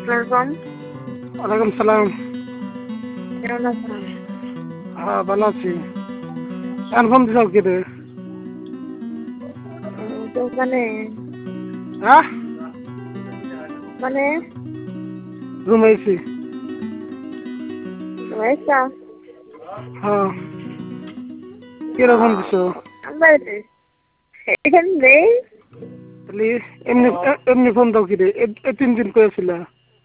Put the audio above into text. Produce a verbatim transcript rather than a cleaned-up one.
Welcome. ওয়ালাইকুম সালাম। কেমন আছেন? হ্যাঁ ভালো আছি। এখন ফোন দিছাও কি রে? তো মানে হ্যাঁ মানে রুমে আইছি। পয়সা হ্যাঁ কিরে ফোন দিছো? আমার এখানে নেই। তাহলে এমনি এমনি ফোন দাও কি রে? এ তিন দিন করেছিলা।